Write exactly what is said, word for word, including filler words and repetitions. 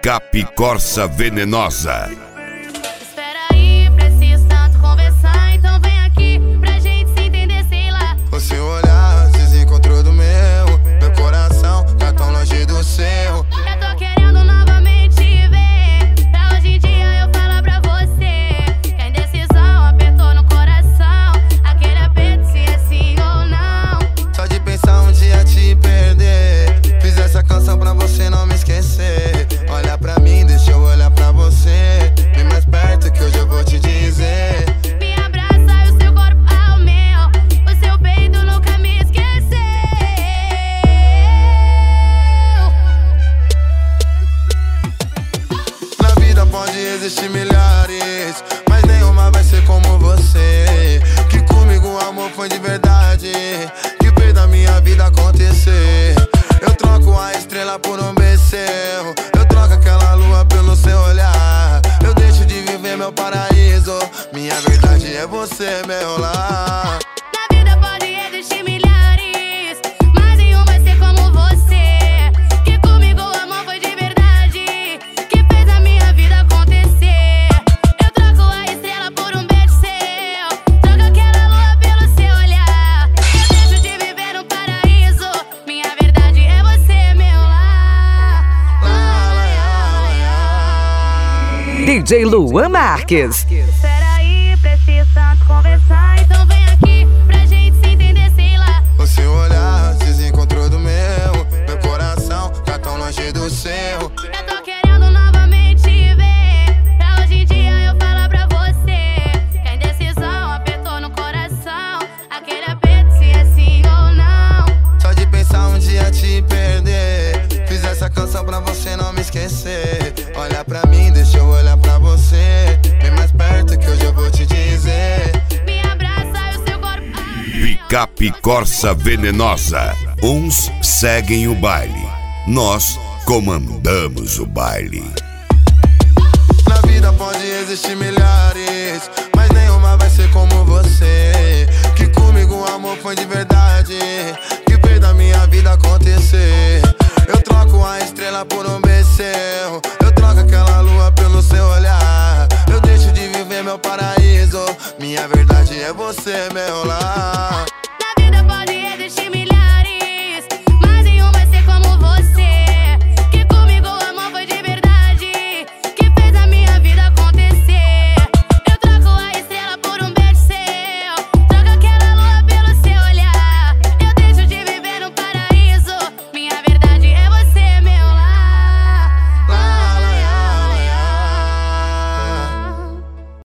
Picape Corsa Venenosa. Espera aí, preciso tanto conversar, então vem aqui pra gente se entender, sei lá. O seu olhar desencontrou do meu, meu coração tá tão longe do seu. Eu tô querendo novamente te ver, pra hoje em dia eu falar pra você que a indecisão apertou no coração, aquele aperto se é sim ou não. Só de pensar um dia te perder, fiz essa canção pra você não me esquecer. Olha pra mim, deixa eu olhar pra você, vem mais perto que hoje eu vou te dizer. Me abraça e o seu corpo ao meu, o seu peito nunca me esqueceu. Na vida pode existir milhares, mas nenhuma vai ser como você. Que comigo o amor foi de verdade, que fez da minha vida acontecer. Eu troco a estrela por um beijo seu, eu troco aquela lua pelo seu olhar. Eu deixo de viver meu paraíso, minha verdade é você, meu lar. Na vida pode existir milhares, mas nenhum vai ser como você. Que comigo o amor foi de verdade, que fez a minha vida acontecer. Eu troco a estrela por um beijo seu, troco aquela lua pelo seu olhar. Eu deixo de viver no paraíso, minha verdade é você, meu lar. D J Luan Marques. Espera aí, preciso tanto conversar, então vem aqui pra gente se entender, sei lá. O seu olhar desencontrou do meu, meu coração tá tão longe do seu. Eu tô querendo novamente te ver, pra hoje em dia eu falar pra você que a indecisão apertou no coração, aquele aperto se é sim ou não. Só de pensar um dia te perder, fiz essa canção pra você não me esquecer. Olha pra mim, deixa eu olhar pra você, vem mais perto que hoje eu vou te dizer. Me abraça e o seu corpo ao meu. Picape Corsa Venenosa. Uns seguem o baile, nós comandamos o baile. Na vida pode existir milhares, mas nenhuma vai ser como você. Que comigo o amor foi de verdade, que fez da minha vida acontecer. Eu troco a estrela por um beijo seu, eu troco aquela lua pelo seu olhar. Eu deixo de viver meu paraíso, minha verdade é você, meu lar.